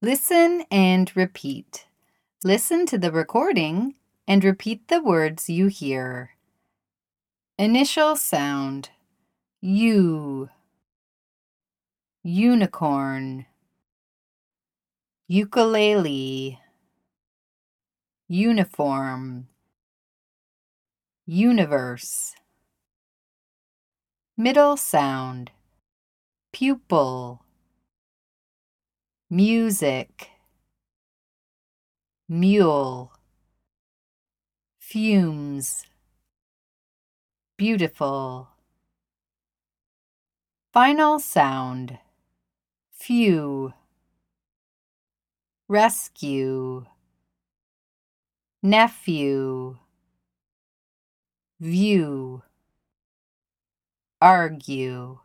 Listen and repeat. Listen to the recording and repeat the words you hear. Initial sound: U, unicorn, ukulele, uniform, universe. Middle sound: pupil, music, mule, fumes, beautiful. Final sound: few, rescue, nephew, view, argue.